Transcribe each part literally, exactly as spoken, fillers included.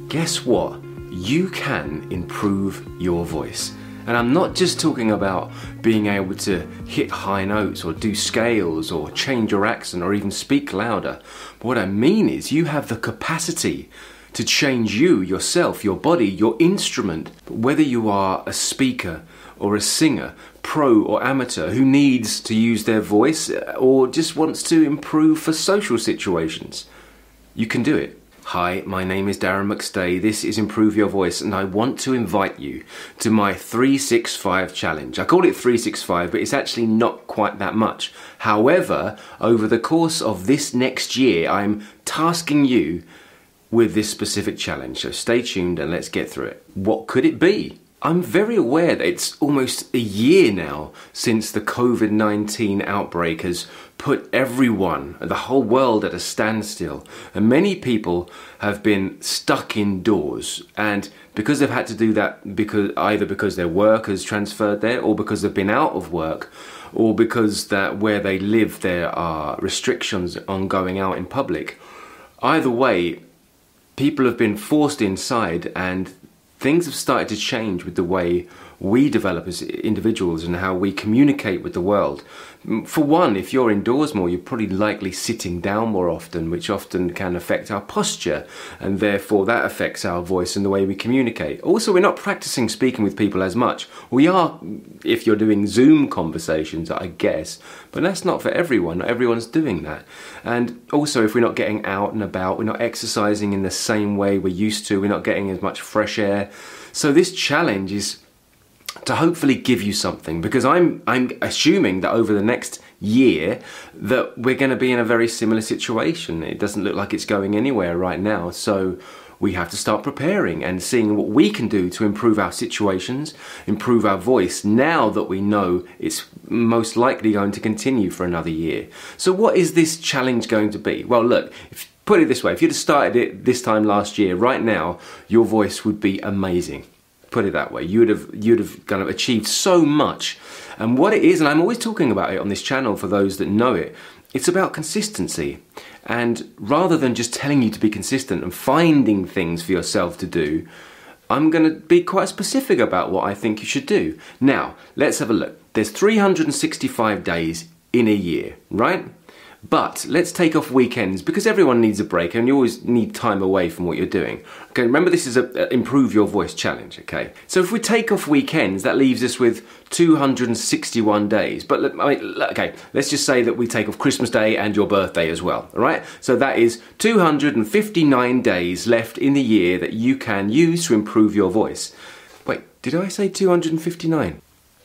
guess what? You can improve your voice. And I'm not just talking about being able to hit high notes or do scales or change your accent or even speak louder. But what I mean is you have the capacity to change you, yourself, your body, your instrument. Whether you are a speaker or a singer, pro or amateur, who needs to use their voice or just wants to improve for social situations, you can do it. Hi, my name is Darren McStay, this is Improve Your Voice, and I want to invite you to my three sixty-five challenge. I call it three sixty-five, but it's actually not quite that much. However, over the course of this next year, I'm tasking you with this specific challenge, so stay tuned and let's get through it. What could it be? I'm very aware that it's almost a year now since the COVID nineteen outbreak has put everyone, the whole world, at a standstill. And many people have been stuck indoors. And because they've had to do that because either because their work has transferred there, or because they've been out of work, or because that where they live there are restrictions on going out in public. Either way, people have been forced inside, and things have started to change with the way we develop as individuals and how we communicate with the world. For one, if you're indoors more, you're probably likely sitting down more often, which often can affect our posture, and therefore that affects our voice and the way we communicate. Also, we're not practicing speaking with people as much. We are if you're doing Zoom conversations, I guess, but that's not for everyone. Not everyone's doing that. And also, if we're not getting out and about, we're not exercising in the same way we're used to, we're not getting as much fresh air. So this challenge is to hopefully give you something, because I'm I'm assuming that over the next year that we're going to be in a very similar situation. It doesn't look like it's going anywhere right now, so we have to start preparing and seeing what we can do to improve our situations, improve our voice, now that we know it's most likely going to continue for another year. So what is this challenge going to be? Well, look, if, put it this way, if you'd have started it this time last year, right now, your voice would be amazing. Put it that way. You would have you'd have kind of achieved so much. And what it is, and I'm always talking about it on this channel for those that know it, it's about consistency. And rather than just telling you to be consistent and finding things for yourself to do, I'm going to be quite specific about what I think you should do. Now, let's have a look. There's three hundred sixty-five days in a year, right? But let's take off weekends, because everyone needs a break and you always need time away from what you're doing. Okay, remember this is a, a Improve Your Voice challenge, okay? So if we take off weekends, that leaves us with two hundred sixty-one days. But I mean, okay, let's just say that we take off Christmas Day and your birthday as well, all right? So that is two hundred fifty-nine days left in the year that you can use to improve your voice. Wait, did I say two hundred fifty-nine?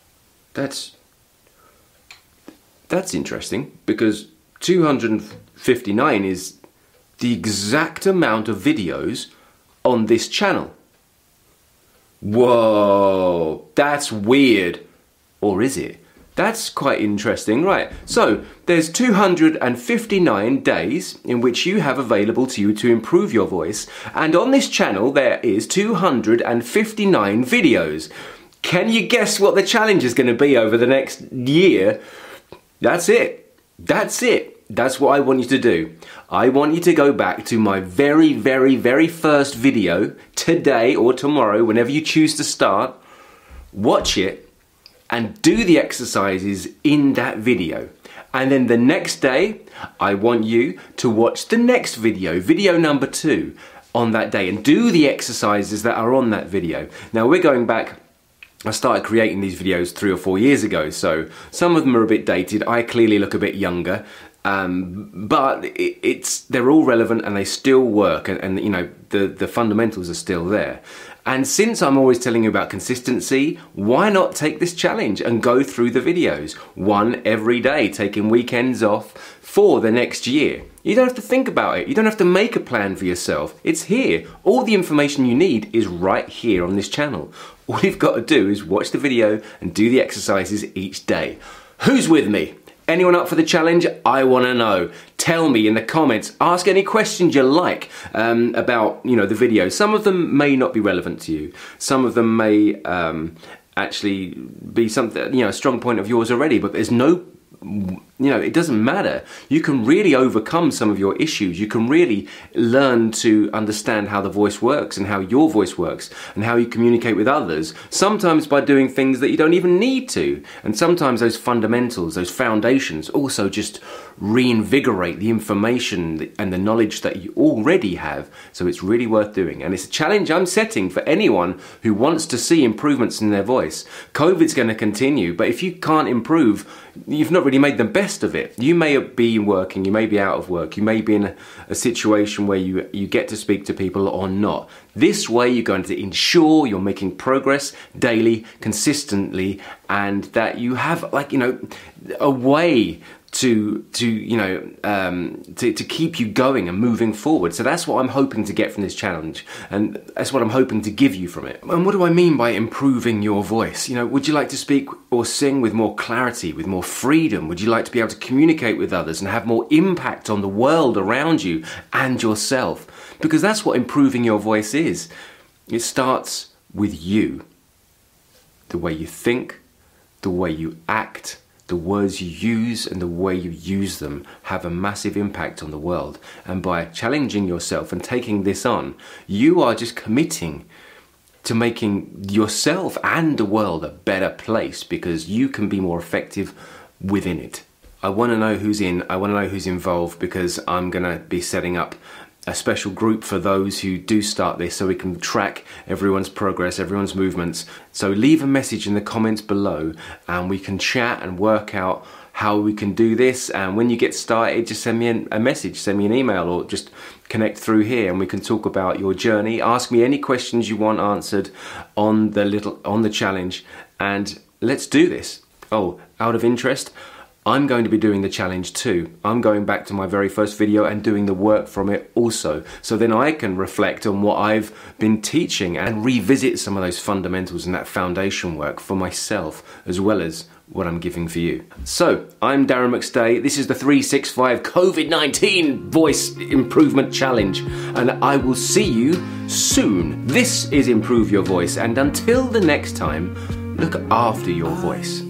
That's, that's interesting, because two hundred fifty-nine is the exact amount of videos on this channel. Whoa, that's weird. Or is it? That's quite interesting, right? So, there's two hundred fifty-nine days in which you have available to you to improve your voice, and on this channel there is two hundred fifty-nine videos. Can you guess what the challenge is going to be over the next year? That's it. That's it. That's what I want you to do. I want you to go back to my very, very, very first video today or tomorrow, whenever you choose to start. Watch it and do the exercises in that video. And then the next day, I want you to watch the next video, video number two, on that day, and do the exercises that are on that video. Now, we're going back. I started creating these videos three or four years ago, so some of them are a bit dated. I clearly look a bit younger, um, but it, it's they're all relevant and they still work, and, and you know the the fundamentals are still there. And since I'm always telling you about consistency, why not take this challenge and go through the videos, one every day, taking weekends off for the next year. You don't have to think about it. You don't have to make a plan for yourself. It's here. All the information you need is right here on this channel. All you've got to do is watch the video and do the exercises each day. Who's with me? Anyone up for the challenge? I want to know. Tell me in the comments. Ask any questions you like um, about, you know, the video. Some of them may not be relevant to you. Some of them may um, actually be something, you know, a strong point of yours already. But there's no you know, it doesn't matter. You can really overcome some of your issues. You can really learn to understand how the voice works and how your voice works and how you communicate with others, sometimes by doing things that you don't even need to. And sometimes those fundamentals, those foundations also just reinvigorate the information and the knowledge that you already have. So it's really worth doing. And it's a challenge I'm setting for anyone who wants to see improvements in their voice. COVID's going to continue, but if you can't improve, you've not really made the best of it. You may be working, you may be out of work, you may be in a, a situation where you, you get to speak to people or not. This way you're going to ensure you're making progress daily, consistently, and that you have, like, you know, a way to to you know um, to, to keep you going and moving forward. So that's what I'm hoping to get from this challenge, and that's what I'm hoping to give you from it. And what do I mean by improving your voice? You know, would you like to speak or sing with more clarity, with more freedom? Would you like to be able to communicate with others and have more impact on the world around you and yourself? Because that's what improving your voice is. It starts with you. The way you think, the way you act, the words you use and the way you use them have a massive impact on the world. And by challenging yourself and taking this on, you are just committing to making yourself and the world a better place, because you can be more effective within it. I want to know who's in, I want to know who's involved, because I'm going to be setting up a special group for those who do start this, so we can track everyone's progress, everyone's movements. So leave a message in the comments below and we can chat and work out how we can do this. And when you get started, just send me a message, send me an email, or just connect through here and we can talk about your journey. Ask me any questions you want answered on the little on the challenge, and let's do this. Oh, out of interest, I'm going to be doing the challenge too. I'm going back to my very first video and doing the work from it also. So then I can reflect on what I've been teaching and revisit some of those fundamentals and that foundation work for myself, as well as what I'm giving for you. So, I'm Darren McStay. This is the three sixty-five COVID nineteen Voice Improvement Challenge, and I will see you soon. This is Improve Your Voice, and until the next time, look after your voice.